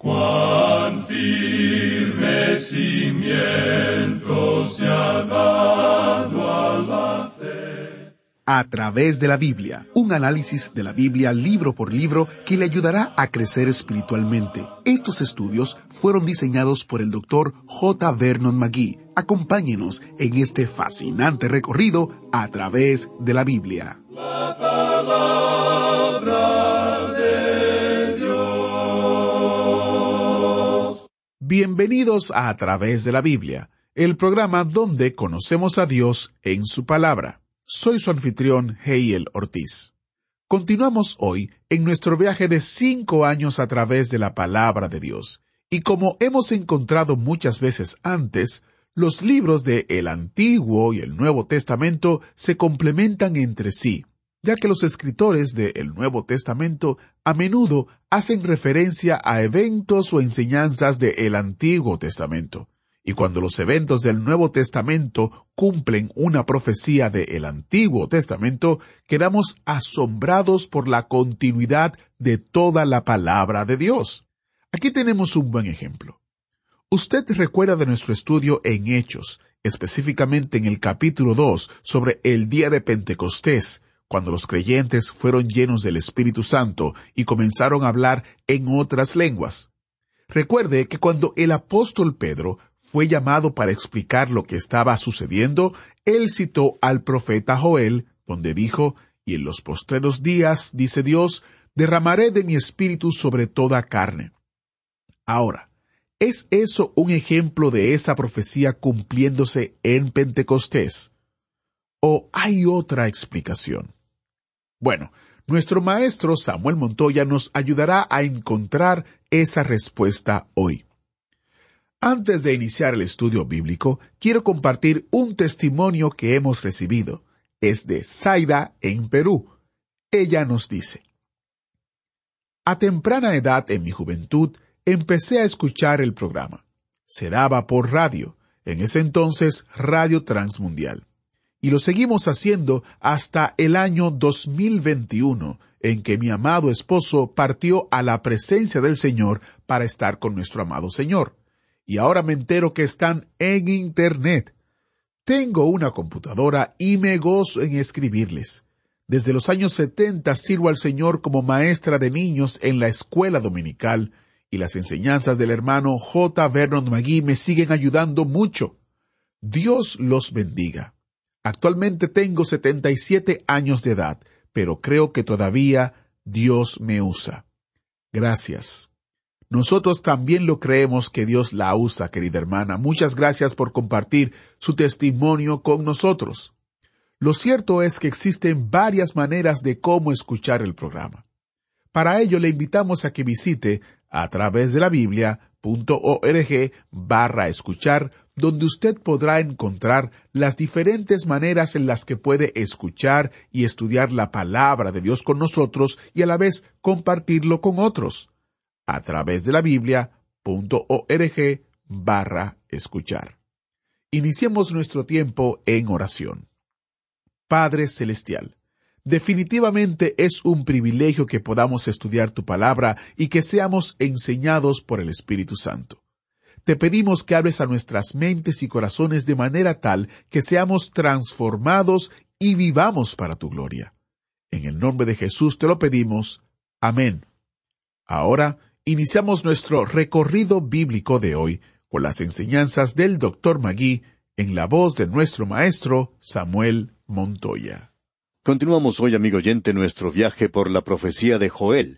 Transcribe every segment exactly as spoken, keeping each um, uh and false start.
Cuán firme cimiento se ha dado a la fe. A través de la Biblia, un análisis de la Biblia libro por libro que le ayudará a crecer espiritualmente. Estos estudios fueron diseñados por el doctor J. Vernon McGee. Acompáñenos en este fascinante recorrido a través de la Biblia. La palabra de Dios. Bienvenidos a A través de la Biblia, el programa donde conocemos a Dios en su palabra. Soy su anfitrión, Heiel Ortiz. Continuamos hoy en nuestro viaje de cinco años a través de la palabra de Dios. Y como hemos encontrado muchas veces antes, los libros de el Antiguo y el Nuevo Testamento se complementan entre sí, ya que los escritores de el Nuevo Testamento a menudo hacen referencia a eventos o enseñanzas de el Antiguo Testamento. Y cuando los eventos del Nuevo Testamento cumplen una profecía del Antiguo Testamento, quedamos asombrados por la continuidad de toda la palabra de Dios. Aquí tenemos un buen ejemplo. Usted recuerda de nuestro estudio en Hechos, específicamente en el capítulo dos, sobre el día de Pentecostés, cuando los creyentes fueron llenos del Espíritu Santo y comenzaron a hablar en otras lenguas. Recuerde que cuando el apóstol Pedro fue llamado para explicar lo que estaba sucediendo, él citó al profeta Joel, donde dijo, «Y en los postreros días, dice Dios, derramaré de mi espíritu sobre toda carne». Ahora, ¿es eso un ejemplo de esa profecía cumpliéndose en Pentecostés? ¿O hay otra explicación? Bueno, nuestro maestro Samuel Montoya nos ayudará a encontrar esa respuesta hoy. Antes de iniciar el estudio bíblico, quiero compartir un testimonio que hemos recibido. Es de Zaida en Perú. Ella nos dice: a temprana edad en mi juventud, empecé a escuchar el programa. Se daba por radio, en ese entonces Radio Transmundial. Y lo seguimos haciendo hasta el año dos mil veintiuno, en que mi amado esposo partió a la presencia del Señor para estar con nuestro amado Señor. Y ahora me entero que están en Internet. Tengo una computadora y me gozo en escribirles. Desde los años setenta sirvo al Señor como maestra de niños en la escuela dominical, y las enseñanzas del hermano J. Vernon McGee me siguen ayudando mucho. Dios los bendiga. Actualmente tengo setenta y siete años de edad, pero creo que todavía Dios me usa. Gracias. Nosotros también lo creemos que Dios la usa, querida hermana. Muchas gracias por compartir su testimonio con nosotros. Lo cierto es que existen varias maneras de cómo escuchar el programa. Para ello le invitamos a que visite a través de la biblia.org barra escuchar, donde usted podrá encontrar las diferentes maneras en las que puede escuchar y estudiar la palabra de Dios con nosotros y a la vez compartirlo con otros. A través de la biblia.org barra escuchar. Iniciemos nuestro tiempo en oración. Padre Celestial, definitivamente es un privilegio que podamos estudiar tu palabra y que seamos enseñados por el Espíritu Santo. Te pedimos que hables a nuestras mentes y corazones de manera tal que seamos transformados y vivamos para tu gloria. En el nombre de Jesús te lo pedimos. Amén. Ahora, iniciamos nuestro recorrido bíblico de hoy con las enseñanzas del doctor McGee en la voz de nuestro maestro Samuel Montoya. Continuamos hoy, amigo oyente, nuestro viaje por la profecía de Joel.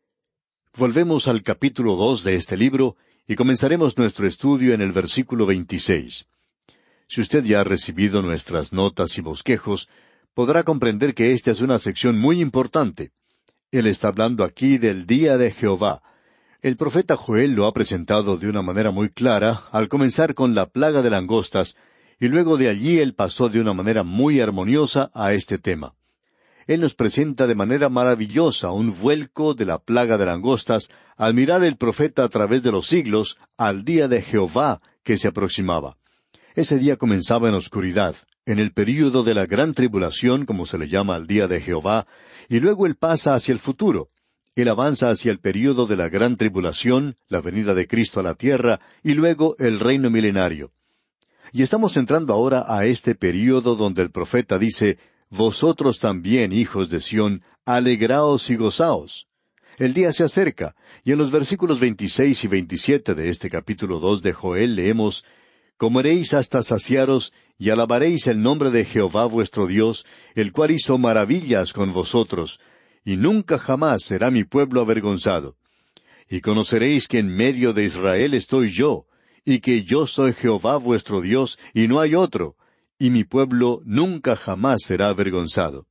Volvemos al capítulo dos de este libro y comenzaremos nuestro estudio en el versículo veintiséis. Si usted ya ha recibido nuestras notas y bosquejos, podrá comprender que esta es una sección muy importante. Él está hablando aquí del día de Jehová. El profeta Joel lo ha presentado de una manera muy clara al comenzar con la plaga de langostas, y luego de allí él pasó de una manera muy armoniosa a este tema. Él nos presenta de manera maravillosa un vuelco de la plaga de langostas al mirar el profeta a través de los siglos al día de Jehová que se aproximaba. Ese día comenzaba en oscuridad, en el período de la gran tribulación, como se le llama al día de Jehová, y luego él pasa hacia el futuro. Él avanza hacia el período de la gran tribulación, la venida de Cristo a la tierra, y luego el reino milenario. Y estamos entrando ahora a este período donde el profeta dice, «Vosotros también, hijos de Sión, alegraos y gozaos». El día se acerca, y en los versículos veintiséis y veintisiete de este capítulo dos de Joel leemos, «Comeréis hasta saciaros, y alabaréis el nombre de Jehová vuestro Dios, el cual hizo maravillas con vosotros, y nunca jamás será mi pueblo avergonzado. Y conoceréis que en medio de Israel estoy yo, y que yo soy Jehová vuestro Dios, y no hay otro, y mi pueblo nunca jamás será avergonzado».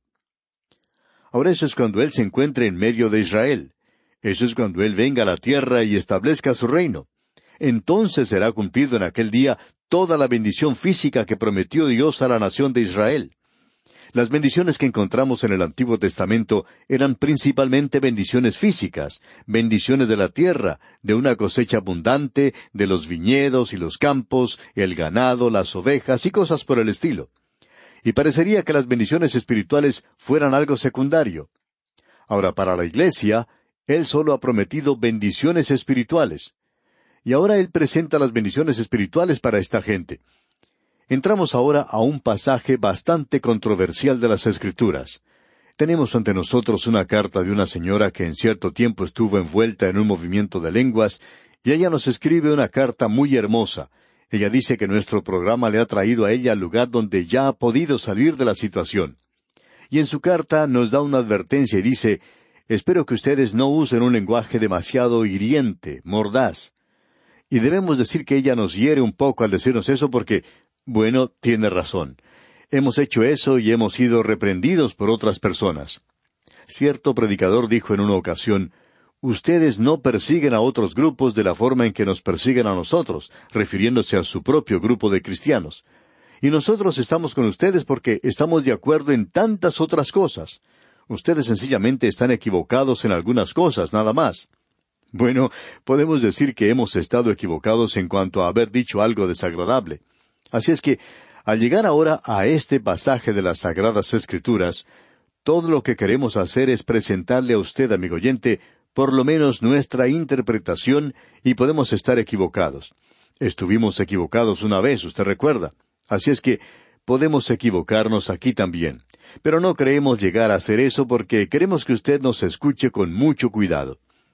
Ahora eso es cuando Él se encuentre en medio de Israel. Eso es cuando Él venga a la tierra y establezca su reino. Entonces será cumplido en aquel día toda la bendición física que prometió Dios a la nación de Israel. Las bendiciones que encontramos en el Antiguo Testamento eran principalmente bendiciones físicas, bendiciones de la tierra, de una cosecha abundante, de los viñedos y los campos, el ganado, las ovejas y cosas por el estilo. Y parecería que las bendiciones espirituales fueran algo secundario. Ahora, para la Iglesia, Él solo ha prometido bendiciones espirituales. Y ahora Él presenta las bendiciones espirituales para esta gente. Entramos ahora a un pasaje bastante controversial de las Escrituras. Tenemos ante nosotros una carta de una señora que en cierto tiempo estuvo envuelta en un movimiento de lenguas, y ella nos escribe una carta muy hermosa. Ella dice que nuestro programa le ha traído a ella al lugar donde ya ha podido salir de la situación. Y en su carta nos da una advertencia y dice, «Espero que ustedes no usen un lenguaje demasiado hiriente, mordaz». Y debemos decir que ella nos hiere un poco al decirnos eso porque, bueno, tiene razón. Hemos hecho eso y hemos sido reprendidos por otras personas. Cierto predicador dijo en una ocasión, «Ustedes no persiguen a otros grupos de la forma en que nos persiguen a nosotros», refiriéndose a su propio grupo de cristianos. Y nosotros estamos con ustedes porque estamos de acuerdo en tantas otras cosas. Ustedes sencillamente están equivocados en algunas cosas, nada más. Bueno, podemos decir que hemos estado equivocados en cuanto a haber dicho algo desagradable. Así es que, al llegar ahora a este pasaje de las Sagradas Escrituras, todo lo que queremos hacer es presentarle a usted, amigo oyente, por lo menos nuestra interpretación, y podemos estar equivocados. Estuvimos equivocados una vez, usted recuerda. Así es que podemos equivocarnos aquí también. Pero no creemos llegar a hacer eso porque queremos que usted nos escuche con mucho cuidado.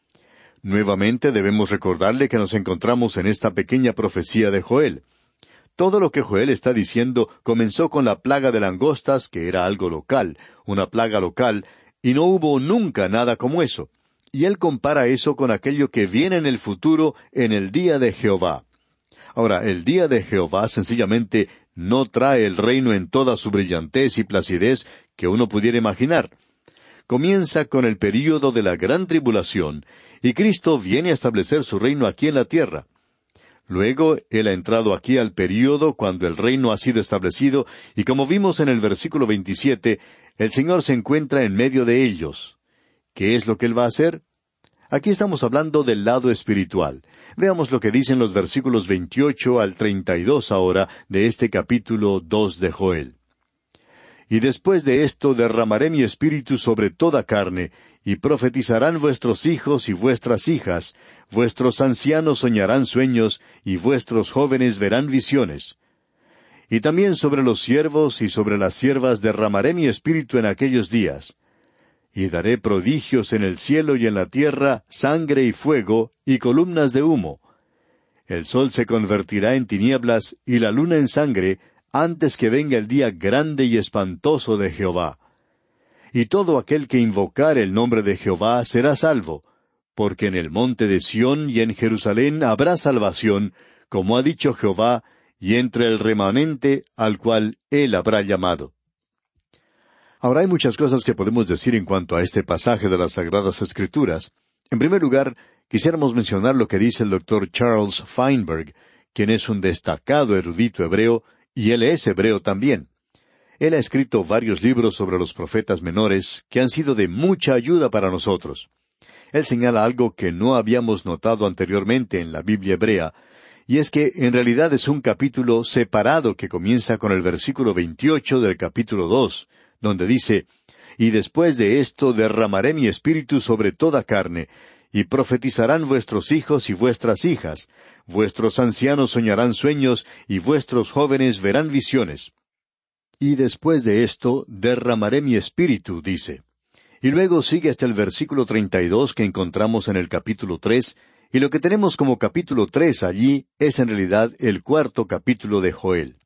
Nuevamente debemos recordarle que nos encontramos en esta pequeña profecía de Joel. Todo lo que Joel está diciendo comenzó con la plaga de langostas, que era algo local, una plaga local, y no hubo nunca nada como eso. Y él compara eso con aquello que viene en el futuro, en el día de Jehová. Ahora, el día de Jehová sencillamente no trae el reino en toda su brillantez y placidez que uno pudiera imaginar. Comienza con el período de la gran tribulación, y Cristo viene a establecer su reino aquí en la tierra. Luego, Él ha entrado aquí al período cuando el reino ha sido establecido, y como vimos en el versículo veintisiete, el Señor se encuentra en medio de ellos. ¿Qué es lo que Él va a hacer? Aquí estamos hablando del lado espiritual. Veamos lo que dicen los versículos veintiocho al treinta y dos ahora de este capítulo dos de Joel. «Y después de esto derramaré mi espíritu sobre toda carne, y profetizarán vuestros hijos y vuestras hijas, vuestros ancianos soñarán sueños, y vuestros jóvenes verán visiones. Y también sobre los siervos y sobre las siervas derramaré mi espíritu en aquellos días. Y daré prodigios en el cielo y en la tierra, sangre y fuego, y columnas de humo. El sol se convertirá en tinieblas, y la luna en sangre, antes que venga el día grande y espantoso de Jehová. Y todo aquel que invocare el nombre de Jehová será salvo, porque en el monte de Sión y en Jerusalén habrá salvación, como ha dicho Jehová, y entre el remanente al cual él habrá llamado». Ahora hay muchas cosas que podemos decir en cuanto a este pasaje de las Sagradas Escrituras. En primer lugar, quisiéramos mencionar lo que dice el doctor Charles Feinberg, quien es un destacado erudito hebreo, y él es hebreo también. Él ha escrito varios libros sobre los profetas menores que han sido de mucha ayuda para nosotros. Él señala algo que no habíamos notado anteriormente en la Biblia hebrea, y es que en realidad es un capítulo separado que comienza con el versículo veintiocho del capítulo dos, donde dice, y después de esto derramaré mi espíritu sobre toda carne, y profetizarán vuestros hijos y vuestras hijas, vuestros ancianos soñarán sueños, y vuestros jóvenes verán visiones. Y después de esto derramaré mi espíritu, dice. Y luego sigue hasta el versículo treinta y dos que encontramos en el capítulo tres, y lo que tenemos como capítulo tres allí es en realidad el cuarto capítulo de Joel.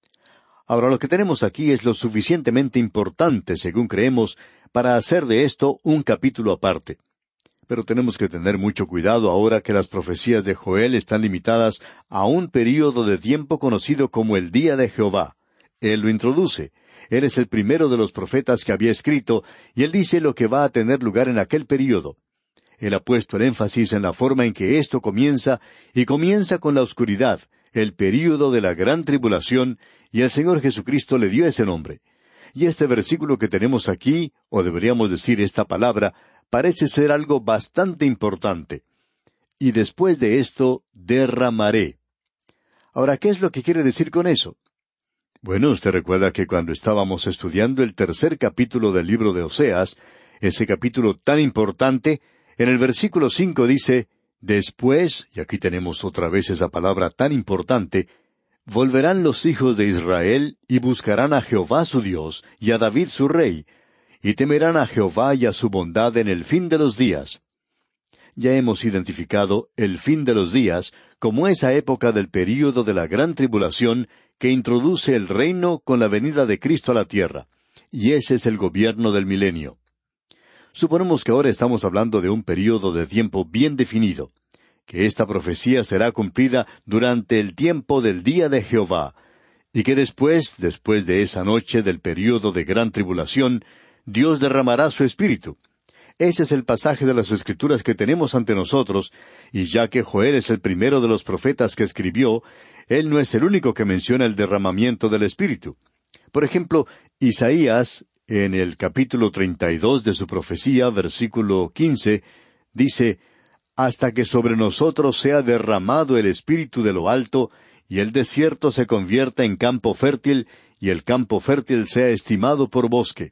Ahora lo que tenemos aquí es lo suficientemente importante, según creemos, para hacer de esto un capítulo aparte. Pero tenemos que tener mucho cuidado ahora que las profecías de Joel están limitadas a un período de tiempo conocido como el Día de Jehová. Él lo introduce. Él es el primero de los profetas que había escrito, y él dice lo que va a tener lugar en aquel período. Él ha puesto el énfasis en la forma en que esto comienza, y comienza con la oscuridad, el período de la gran tribulación, y el Señor Jesucristo le dio ese nombre. Y este versículo que tenemos aquí, o deberíamos decir esta palabra, parece ser algo bastante importante. Y después de esto, derramaré. Ahora, ¿qué es lo que quiere decir con eso? Bueno, usted recuerda que cuando estábamos estudiando el tercer capítulo del libro de Oseas, ese capítulo tan importante, en el versículo cinco dice, después, y aquí tenemos otra vez esa palabra tan importante, volverán los hijos de Israel y buscarán a Jehová su Dios y a David su rey, y temerán a Jehová y a su bondad en el fin de los días. Ya hemos identificado el fin de los días como esa época del período de la gran tribulación que introduce el reino con la venida de Cristo a la tierra, y ese es el gobierno del milenio. Suponemos que ahora estamos hablando de un período de tiempo bien definido, que esta profecía será cumplida durante el tiempo del día de Jehová, y que después, después de esa noche del período de gran tribulación, Dios derramará su espíritu. Ese es el pasaje de las Escrituras que tenemos ante nosotros, y ya que Joel es el primero de los profetas que escribió, él no es el único que menciona el derramamiento del espíritu. Por ejemplo, Isaías, en el capítulo treinta y dos de su profecía, versículo quince, dice, hasta que sobre nosotros sea derramado el espíritu de lo alto, y el desierto se convierta en campo fértil, y el campo fértil sea estimado por bosque.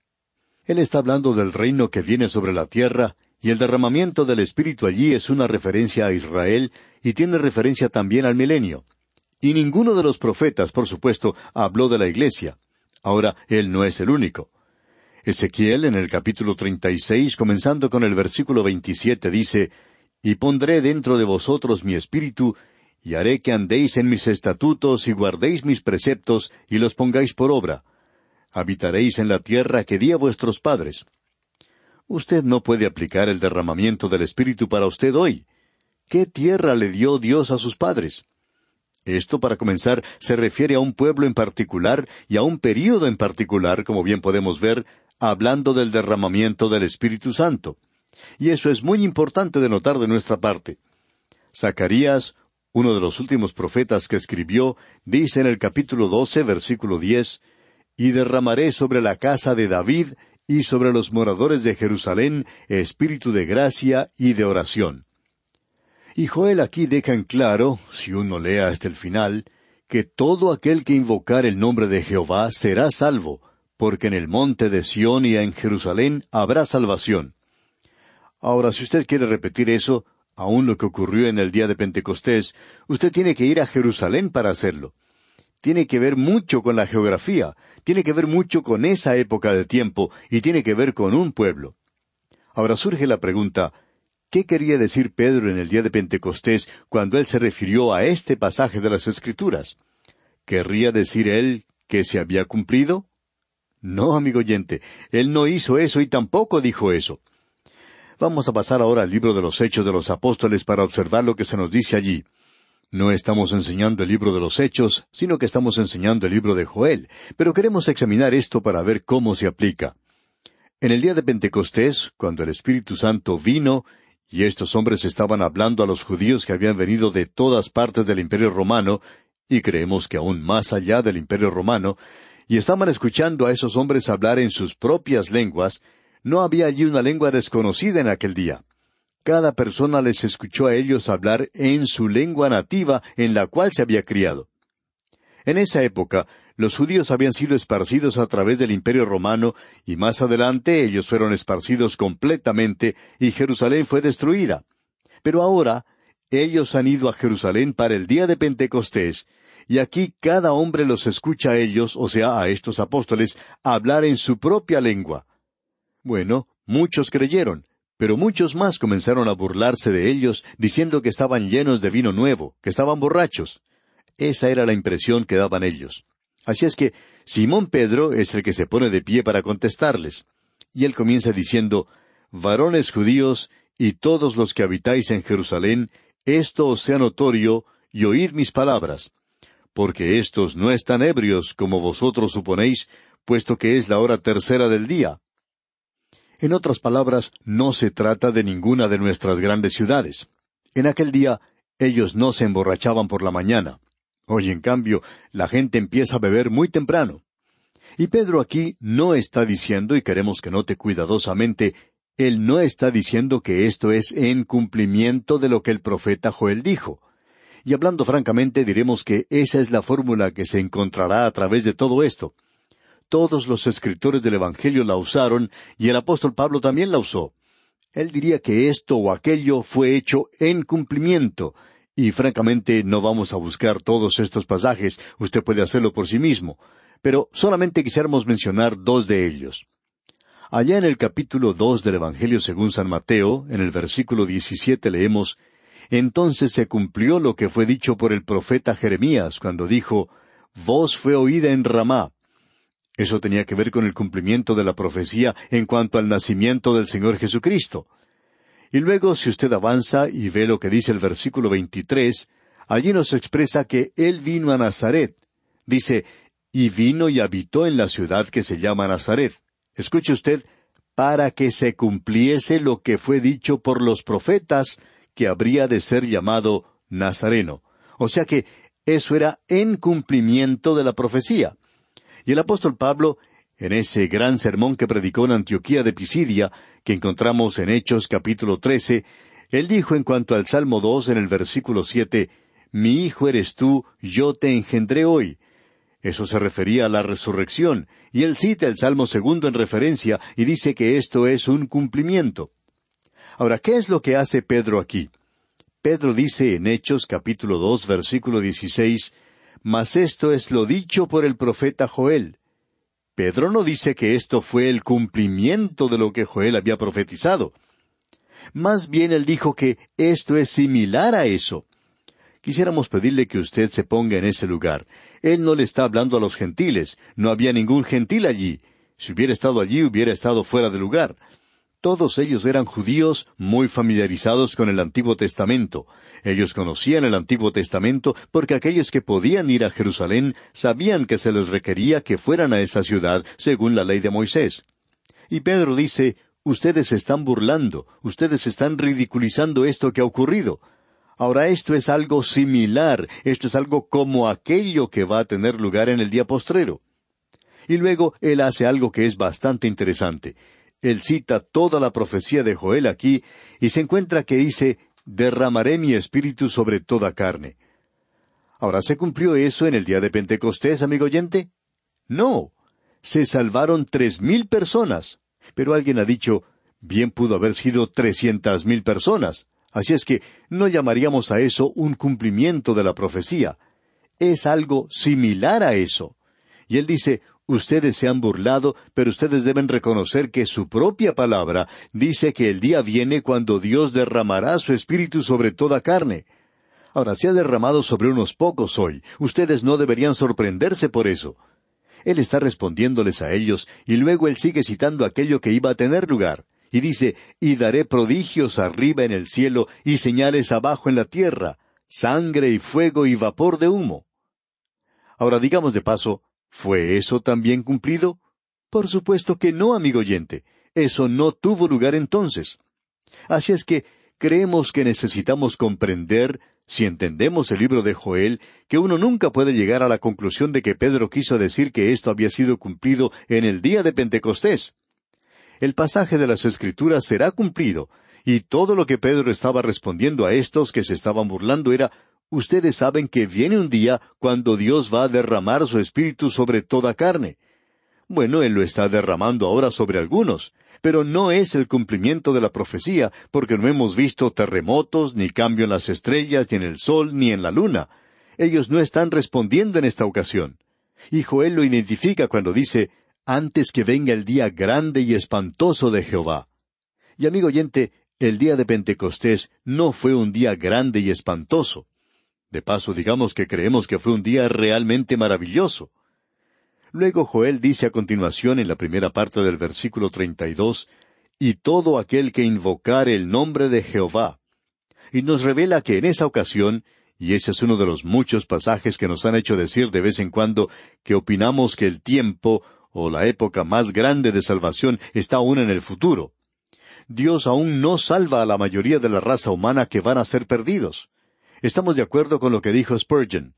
Él está hablando del reino que viene sobre la tierra, y el derramamiento del espíritu allí es una referencia a Israel, y tiene referencia también al milenio. Y ninguno de los profetas, por supuesto, habló de la iglesia. Ahora, él no es el único. Ezequiel, en el capítulo treinta y seis, comenzando con el versículo veintisiete, dice, y pondré dentro de vosotros mi espíritu, y haré que andéis en mis estatutos y guardéis mis preceptos, y los pongáis por obra. Habitaréis en la tierra que di a vuestros padres. Usted no puede aplicar el derramamiento del espíritu para usted hoy. ¿Qué tierra le dio Dios a sus padres? Esto, para comenzar, se refiere a un pueblo en particular y a un período en particular, como bien podemos ver, hablando del derramamiento del Espíritu Santo. Y eso es muy importante de notar de nuestra parte. Zacarías, uno de los últimos profetas que escribió, dice en el capítulo doce, versículo diez, y derramaré sobre la casa de David y sobre los moradores de Jerusalén espíritu de gracia y de oración. Y Joel aquí deja en claro, si uno lee hasta el final, que todo aquel que invocar el nombre de Jehová será salvo, porque en el monte de Sión y en Jerusalén habrá salvación. Ahora, si usted quiere repetir eso, aun lo que ocurrió en el día de Pentecostés, usted tiene que ir a Jerusalén para hacerlo. Tiene que ver mucho con la geografía, tiene que ver mucho con esa época de tiempo, y tiene que ver con un pueblo. Ahora surge la pregunta, ¿qué quería decir Pedro en el día de Pentecostés cuando él se refirió a este pasaje de las Escrituras? ¿Querría decir él que se había cumplido? No, amigo oyente, él no hizo eso y tampoco dijo eso. Vamos a pasar ahora al libro de los Hechos de los Apóstoles para observar lo que se nos dice allí. No estamos enseñando el libro de los Hechos, sino que estamos enseñando el libro de Joel, pero queremos examinar esto para ver cómo se aplica. En el día de Pentecostés, cuando el Espíritu Santo vino, y estos hombres estaban hablando a los judíos que habían venido de todas partes del Imperio Romano, y creemos que aún más allá del Imperio Romano, y estaban escuchando a esos hombres hablar en sus propias lenguas, no había allí una lengua desconocida en aquel día. Cada persona les escuchó a ellos hablar en su lengua nativa en la cual se había criado. En esa época Los judíos habían sido esparcidos a través del Imperio Romano, y más adelante ellos fueron esparcidos completamente, y Jerusalén fue destruida. Pero ahora, ellos han ido a Jerusalén para el día de Pentecostés, y aquí cada hombre los escucha a ellos, o sea, a estos apóstoles, hablar en su propia lengua. Bueno, muchos creyeron, pero muchos más comenzaron a burlarse de ellos, diciendo que estaban llenos de vino nuevo, que estaban borrachos. Esa era la impresión que daban ellos. Así es que Simón Pedro es el que se pone de pie para contestarles. Y él comienza diciendo, «Varones judíos, y todos los que habitáis en Jerusalén, esto os sea notorio, y oíd mis palabras. Porque éstos no están ebrios, como vosotros suponéis, puesto que es la hora tercera del día». En otras palabras, no se trata de ninguna de nuestras grandes ciudades. En aquel día, ellos no se emborrachaban por la mañana. Hoy, en cambio, la gente empieza a beber muy temprano. Y Pedro aquí no está diciendo, y queremos que note cuidadosamente, él no está diciendo que esto es en cumplimiento de lo que el profeta Joel dijo. Y hablando francamente, diremos que esa es la fórmula que se encontrará a través de todo esto. Todos los escritores del Evangelio la usaron, y el apóstol Pablo también la usó. Él diría que esto o aquello fue hecho en cumplimiento, y francamente no vamos a buscar todos estos pasajes, usted puede hacerlo por sí mismo, pero solamente quisiéramos mencionar dos de ellos. Allá en el capítulo dos del Evangelio según San Mateo, en el versículo diecisiete leemos, «Entonces se cumplió lo que fue dicho por el profeta Jeremías, cuando dijo, Voz fue oída en Ramá». Eso tenía que ver con el cumplimiento de la profecía en cuanto al nacimiento del Señor Jesucristo. Y luego, si usted avanza y ve lo que dice el versículo veintitrés, allí nos expresa que Él vino a Nazaret. Dice, «Y vino y habitó en la ciudad que se llama Nazaret». Escuche usted, para que se cumpliese lo que fue dicho por los profetas, que habría de ser llamado Nazareno. O sea que eso era en cumplimiento de la profecía. Y el apóstol Pablo, en ese gran sermón que predicó en Antioquía de Pisidia, que encontramos en Hechos capítulo trece, él dijo en cuanto al Salmo dos en el versículo siete, «Mi hijo eres tú, yo te engendré hoy». Eso se refería a la resurrección, y él cita el Salmo segundo en referencia, y dice que esto es un cumplimiento. Ahora, ¿qué es lo que hace Pedro aquí? Pedro dice en Hechos capítulo dos versículo dieciséis, «Mas esto es lo dicho por el profeta Joel». Pedro no dice que esto fue el cumplimiento de lo que Joel había profetizado. Más bien él dijo que esto es similar a eso. Quisiéramos pedirle que usted se ponga en ese lugar. Él no le está hablando a los gentiles, no había ningún gentil allí. Si hubiera estado allí, hubiera estado fuera de lugar. Todos ellos eran judíos muy familiarizados con el Antiguo Testamento. Ellos conocían el Antiguo Testamento porque aquellos que podían ir a Jerusalén sabían que se les requería que fueran a esa ciudad según la ley de Moisés. Y Pedro dice, ustedes se están burlando, ustedes están ridiculizando esto que ha ocurrido. Ahora esto es algo similar, esto es algo como aquello que va a tener lugar en el día postrero. Y luego él hace algo que es bastante interesante. Él cita toda la profecía de Joel aquí, y se encuentra que dice, «Derramaré mi espíritu sobre toda carne». Ahora, ¿se cumplió eso en el día de Pentecostés, amigo oyente? No. Se salvaron tres mil personas. Pero alguien ha dicho, bien pudo haber sido trescientas mil personas. Así es que no llamaríamos a eso un cumplimiento de la profecía. Es algo similar a eso. Y él dice, ustedes se han burlado, pero ustedes deben reconocer que su propia palabra dice que el día viene cuando Dios derramará su espíritu sobre toda carne. Ahora, se ha derramado sobre unos pocos hoy. Ustedes no deberían sorprenderse por eso. Él está respondiéndoles a ellos, y luego él sigue citando aquello que iba a tener lugar. Y dice, «Y daré prodigios arriba en el cielo, y señales abajo en la tierra, sangre y fuego y vapor de humo». Ahora, digamos de paso, ¿fue eso también cumplido? Por supuesto que no, amigo oyente. Eso no tuvo lugar entonces. Así es que creemos que necesitamos comprender, si entendemos el libro de Joel, que uno nunca puede llegar a la conclusión de que Pedro quiso decir que esto había sido cumplido en el día de Pentecostés. El pasaje de las Escrituras será cumplido, y todo lo que Pedro estaba respondiendo a estos que se estaban burlando era, Ustedes saben que viene un día cuando Dios va a derramar su Espíritu sobre toda carne. Bueno, Él lo está derramando ahora sobre algunos, pero no es el cumplimiento de la profecía, porque no hemos visto terremotos, ni cambio en las estrellas, ni en el sol, ni en la luna. Ellos no están respondiendo en esta ocasión. Y Joel lo identifica cuando dice, antes que venga el día grande y espantoso de Jehová. Y amigo oyente, el día de Pentecostés no fue un día grande y espantoso. De paso, digamos que creemos que fue un día realmente maravilloso. Luego Joel dice a continuación en la primera parte del versículo treinta y dos, y todo aquel que invocare el nombre de Jehová. Y nos revela que en esa ocasión, y ese es uno de los muchos pasajes que nos han hecho decir de vez en cuando que opinamos que el tiempo o la época más grande de salvación está aún en el futuro. Dios aún no salva a la mayoría de la raza humana que van a ser perdidos. Estamos de acuerdo con lo que dijo Spurgeon.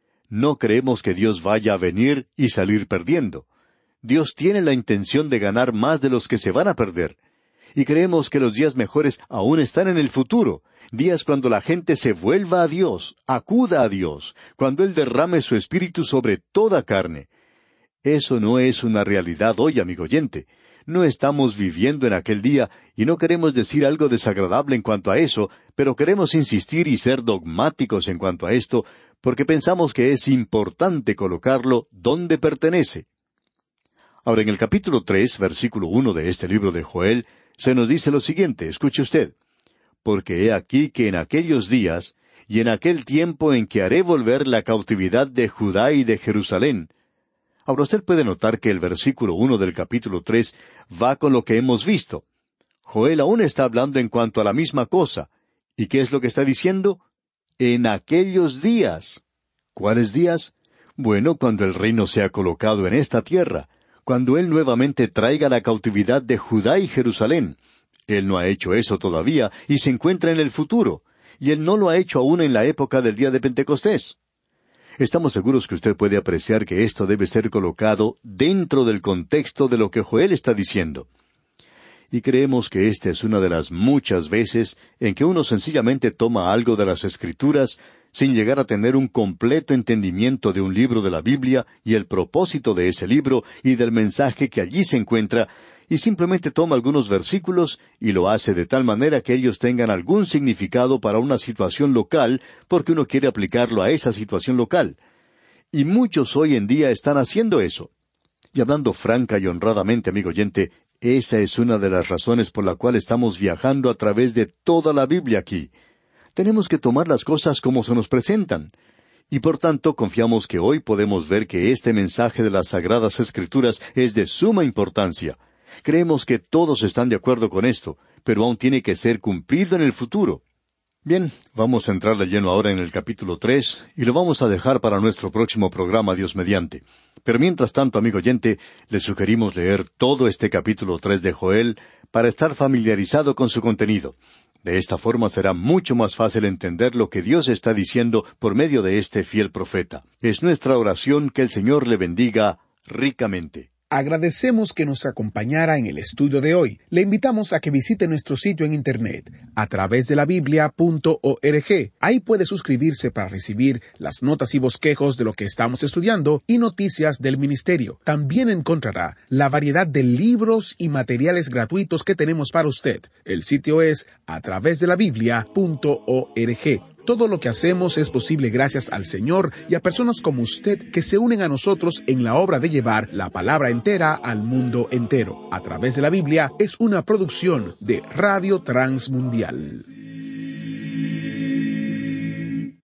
No creemos que Dios vaya a venir y salir perdiendo. Dios tiene la intención de ganar más de los que se van a perder. Y creemos que los días mejores aún están en el futuro, días cuando la gente se vuelva a Dios, acuda a Dios, cuando Él derrame su Espíritu sobre toda carne. Eso no es una realidad hoy, amigo oyente. No estamos viviendo en aquel día y no queremos decir algo desagradable en cuanto a eso, pero queremos insistir y ser dogmáticos en cuanto a esto, porque pensamos que es importante colocarlo donde pertenece. Ahora, en el capítulo tres, versículo uno de este libro de Joel, se nos dice lo siguiente, escuche usted. Porque he aquí que en aquellos días, y en aquel tiempo en que haré volver la cautividad de Judá y de Jerusalén. Ahora usted puede notar que el versículo uno del capítulo tres va con lo que hemos visto. Joel aún está hablando en cuanto a la misma cosa. ¿Y qué es lo que está diciendo? En aquellos días. ¿Cuáles días? Bueno, cuando el reino sea colocado en esta tierra, cuando Él nuevamente traiga la cautividad de Judá y Jerusalén. Él no ha hecho eso todavía y se encuentra en el futuro, y Él no lo ha hecho aún en la época del día de Pentecostés. Estamos seguros que usted puede apreciar que esto debe ser colocado dentro del contexto de lo que Joel está diciendo. Y creemos que esta es una de las muchas veces en que uno sencillamente toma algo de las Escrituras sin llegar a tener un completo entendimiento de un libro de la Biblia y el propósito de ese libro y del mensaje que allí se encuentra, y simplemente toma algunos versículos y lo hace de tal manera que ellos tengan algún significado para una situación local, porque uno quiere aplicarlo a esa situación local. Y muchos hoy en día están haciendo eso. Y hablando franca y honradamente, amigo oyente, esa es una de las razones por la cual estamos viajando a través de toda la Biblia aquí. Tenemos que tomar las cosas como se nos presentan. Y por tanto confiamos que hoy podemos ver que este mensaje de las Sagradas Escrituras es de suma importancia. Creemos que todos están de acuerdo con esto, pero aún tiene que ser cumplido en el futuro. Bien, vamos a entrar de lleno ahora en el capítulo tres, y lo vamos a dejar para nuestro próximo programa, Dios mediante. Pero mientras tanto, amigo oyente, le sugerimos leer todo este capítulo tres de Joel para estar familiarizado con su contenido. De esta forma será mucho más fácil entender lo que Dios está diciendo por medio de este fiel profeta. Es nuestra oración que el Señor le bendiga ricamente. Agradecemos que nos acompañara en el estudio de hoy. Le invitamos a que visite nuestro sitio en internet, a través de la biblia punto org. Ahí puede suscribirse para recibir las notas y bosquejos de lo que estamos estudiando y noticias del ministerio. También encontrará la variedad de libros y materiales gratuitos que tenemos para usted. El sitio es a través de la biblia punto org. Todo lo que hacemos es posible gracias al Señor y a personas como usted que se unen a nosotros en la obra de llevar la palabra entera al mundo entero. A través de la Biblia es una producción de Radio Transmundial.